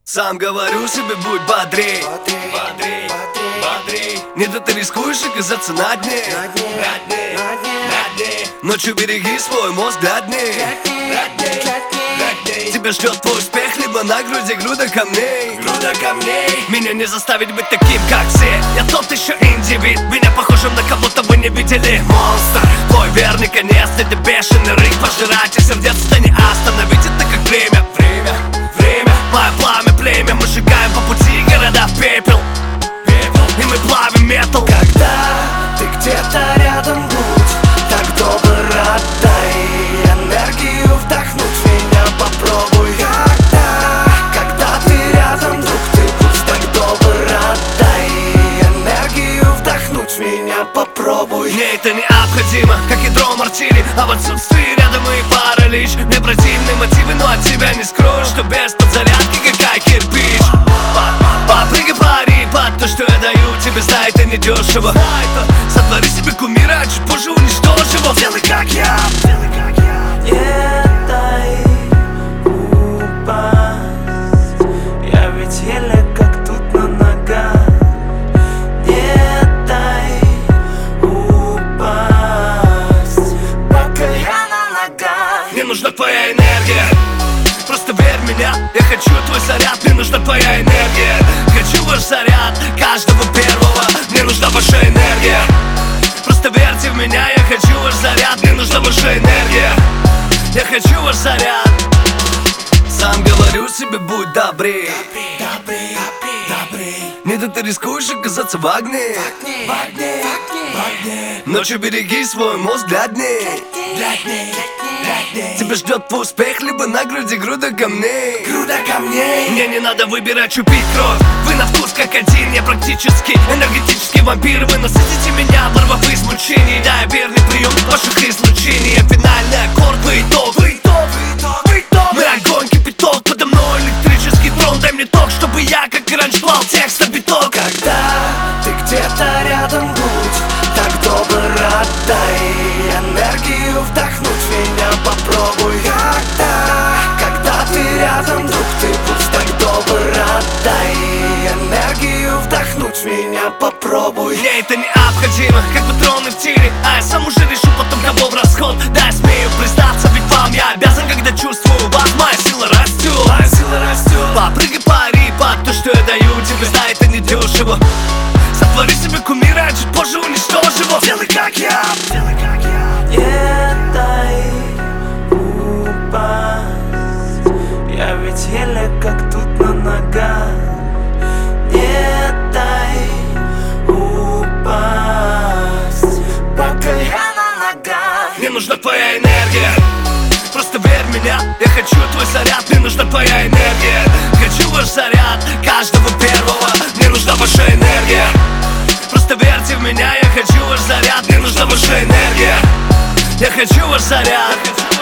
Сам говорю себе, будь бодрей, бодрей, бодрей. Не да ты рискуешь оказаться на дне, на дне, на дне. Ночью береги свой мозг для дней, тебя ждет твой успех, либо на груди груда камней, Меня не заставить быть таким, как все. Я тот еще индивид, меня похожим на кого-то вы не видели. Монстр, твой верный конец, это бешеный рык. Пожиратель сердец, это не остановить, это как время. Мое пламя, племя, мы сжигаем по пути города в пепел. И мы плавим металл. Когда ты где-то рядом, будь так добр, отдай энергию вдохнуть в меня, попробуй. Когда ты рядом, друг, ты будь так добр, отдай энергию вдохнуть в меня, попробуй. Мне это необходимо, как ядро мартини, а в отсутствии рядом и паралич. Мне противны мотивы, но от тебя не скрою, что без подзарядки какая кирпич. Попрыгай, пари, под то, что я даю тебе, знай, это не дешево. Сотвори себе кумира, а чуть позже уничтожь его. Делай как я. Не дай упасть, я ведь еле как тут на ногах. Не дай упасть, пока я на ногах. Мне нужна твоя энергия, просто верь в меня. Я хочу твой заряд, мне нужна твоя энергия. Хочу ваш заряд, каждого первого. Мне нужна ваша энергия, просто верьте в меня. Я хочу ваш заряд, мне нужна ваша энергия. Я хочу ваш заряд. Сам говорю себе, будь добрей, не да ты рискуешь оказаться в огне. Ночью береги свой мозг для дней. Тебя ждет твой успех, либо на груди груда камней. Мне не надо выбирать, чупить кровь. Вы на вкус как один, я практически энергетический вампир. Вы насытите меня, оборвав измучений. Да, я верный приемник ваших излучений. Финальный аккорд, вы итог. Мы огонь, кипяток, подо мной электрический трон. Дай мне ток, чтобы я как и раньше клал текст на биток. Когда ты где-то рядом, будь так добр, отдай энергию вдохнуть в меня, попробуй. Когда ты рядом, друг, ты будь так добр, отдай энергию вдохнуть в меня, попробуй. Мне это необходимо, как патроны в тире, а я сам уже решу потом, кого в расход. Да, я смею признаться, ведь вам я обязан, когда чувствую вас, моя сила растет. Попрыгай, пари, под то, что я даю тебе, знай, это не дешево. Сотвори себе кумира, а чуть позже уничтожь его. Делай как я. Не дай упасть, я ведь еле как тут на ногах. Не дай упасть, пока я на ногах. Мне нужна твоя энергия, просто верь в меня. Я хочу твой заряд, мне нужна твоя энергия. Хочу ваш заряд, каждого первого. Мне нужна ваша энергия, просто верьте в меня. Я хочу ваш заряд, мне нужна ваша энергия. Я хочу ваш заряд.